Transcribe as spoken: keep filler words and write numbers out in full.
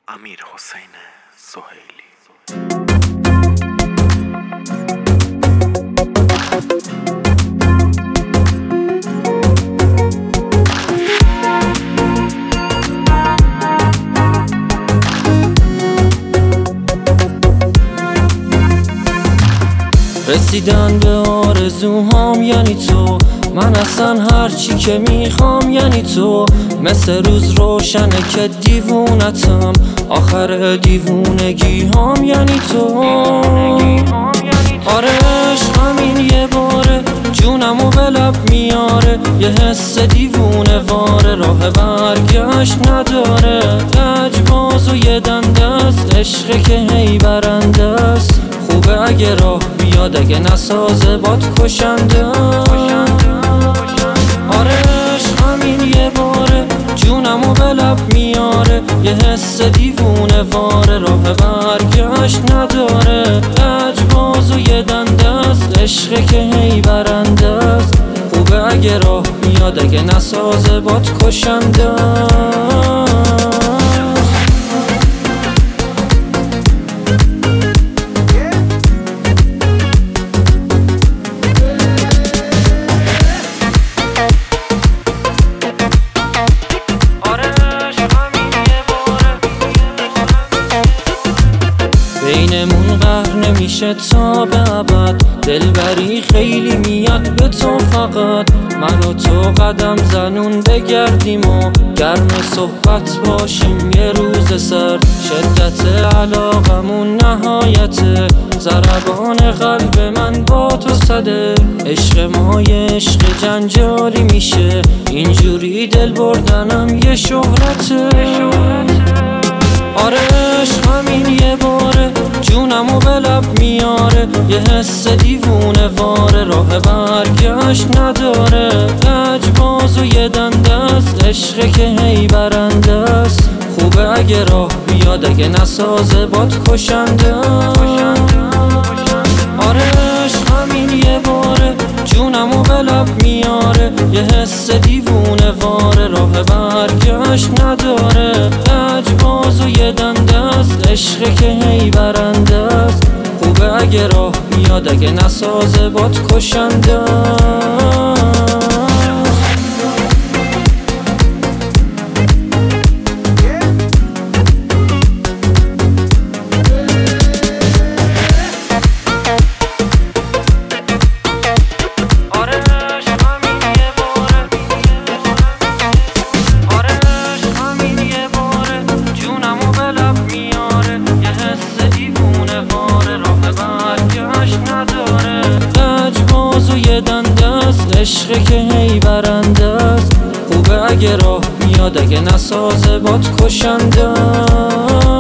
امیرحسین سهیلی. رسیدن به آرزوهام یعنی تو، من اصلا هرچی که میخوام یعنی تو. مثل روز روشنه که دیوونتم، آخر دیوونگی هم یعنی تو. آرش همین یه باره جونمو به لب میاره، یه حس دیوونه واره راه برگشت نداره. لجباز و یه دندست عشقه که هی برنده است، خوبه اگه راه بیاد اگه نسازه باد کشنده. آرش همین یه باره جونمو به لب میاره، یه حس دیوونه واره راه برگشت نداره. لجباز و یه دندست عشقه که هی برنده است، خوبه اگه راه بیاد اگه نسازه باد کشنده. بینمون قهر نمیشه تا به ابد، دلبری خیلی میاد به تو فقط. من و تو قدم زنون بگردیم و گرم صحبت باشیم یه روز سرد. شدت علاقمون نهایته، ضربان قلب من با تو صده. عشق ما یه عشق جنجالی میشه، اینجوری دل بردنم یه شهرته. آرش همین یه باره جونمو به لب میاره، یه حس دیوونه واره راه برگشت نداره. لجباز و یه دندست عشقه که هی برنده است، خوبه اگه راه بیاد اگه نسازه باد کشنده. آرش همین یه باره جونمو به لب میاره، یه حس دیوونه واره راه برگشت نداره. لجباز و یه دندست عشقه که هی برنده است، خوبه اگه راه بیاد اگه نسازه باد کشنده. عشقه که هی برنده است، خوبه اگه راه میاد اگه نسازه باد کشنده.